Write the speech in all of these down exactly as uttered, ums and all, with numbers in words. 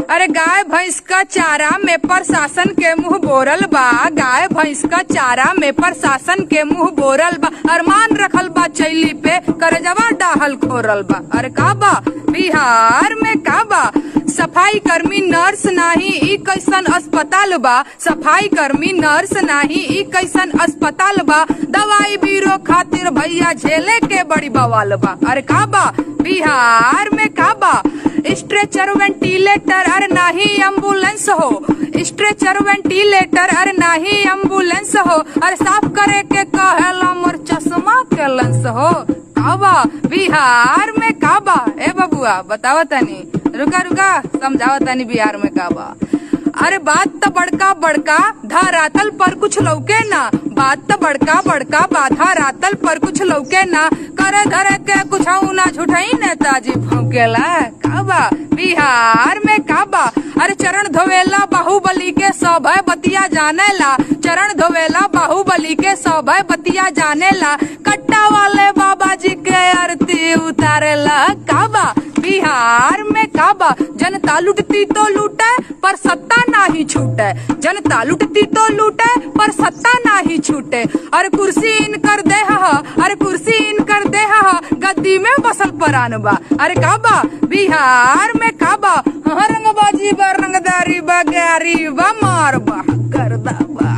अरे गाय भैंस का चारा में प्रशासन के मुंह बोरल बा, गाय भैंस का चारा में प्रशासन के मुंह बोरल बा, अरमान रखल बा चैली पे करजवा डाहल खोरल बा। अरे का बा बिहार में का बा, सफाई कर्मी नर्स नाही ई कैसन अस्पताल बा, सफाई कर्मी नर्स नाही ई कैसन अस्पताल बा, दवाई बीरो खातिर भैया झेले के बड़ी बवाल बा। अरे का बा बिहार में का बा, स्ट्रेचर वेंटिलेटर अरे नाही एम्बुलेंस हो, स्ट्रेचर वेंटिलेटर अरे नाही एम्बुलेंस हो, अरे साफ करे के कहेला मोर चश्मा के लेंस हो। काबा बिहार में काबा, ए बबुआ बतावा तनी, रुका रुका समझावा तनी बिहार में काबा। अरे बात तो बड़का बड़का धरातल पर कुछ लौके ना, बात तो बड़का बड़का बाधा रातल पर कुछ लौके ना, करे धरे के कुछ ना झूठाई नेताजी भौकेला। काबा बिहार में काबा, अरे चरण धोवेला बाहुबली के सभय बतिया जानेला, चरण धोवेला बाहुबली के सभय बतिया जानेला, कट्टा वाले बाबा जी के आरती उतारेला। काबा बिहार में काबा, जनता लुटती तो लूटे पर सत्ता ना ही छूटे, जनता लुटती तो लूटे पर सत्ता ना ही छूटे, अरे कुर्सी इन कर दे हा, अरे कुर्सी इन कर दे हा, गद्दी में बसल परान बा। अरे काबा बिहार में काबा, हाँ रंगबाजी बा रंगदारी बा गारी बा मार बा करदा बा।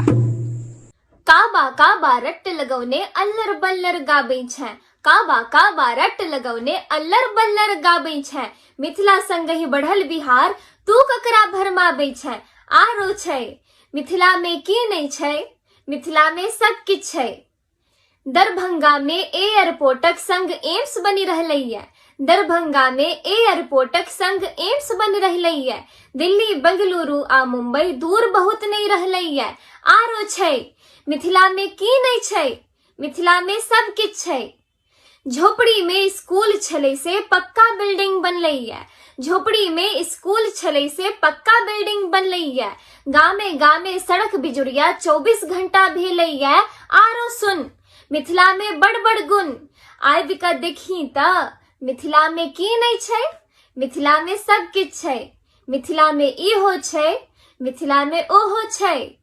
काबा काबा रट्ट लगवने अल्लर बल्लर गाबै छै, काबा काबा रट्ट लगवने अल्लर बल्लर गाबै छै, मिथिला संगहि बढ़ल बिहार तू ककरा भरमाबै छै। आरो छै मिथिला में की नहीं छै, मिथिला में सब किछ छै। दरभंगा में एयरपोर्टक संग एम्स बनी रहलैया, दरभंगा में एयरपोर्टक संग एम्स बन रहलैया, दिल्ली बेंगलुरु आ मुंबई दूर बहुत नहीं रहलैया। आरो छै मिथिला में की नहीं छै, मिथिला में सब किछ छै। झोपड़ी में स्कूल छलै से पक्का बिल्डिंग बनलैया, झोपड़ी में स्कूल छलै से पक्का बिल्डिंग बनलैया, गामे गामे सड़क बिजुड़िया चौबीस घंटा भेलैया। आरो सुन मिथिला में बड़ बड़ गुण, आबि कऽ देखी त मिथिला में की नहीं छै, मिथिला में सब किछ छै। मिथिला में इहो छै, मिथिला में ओहो छै।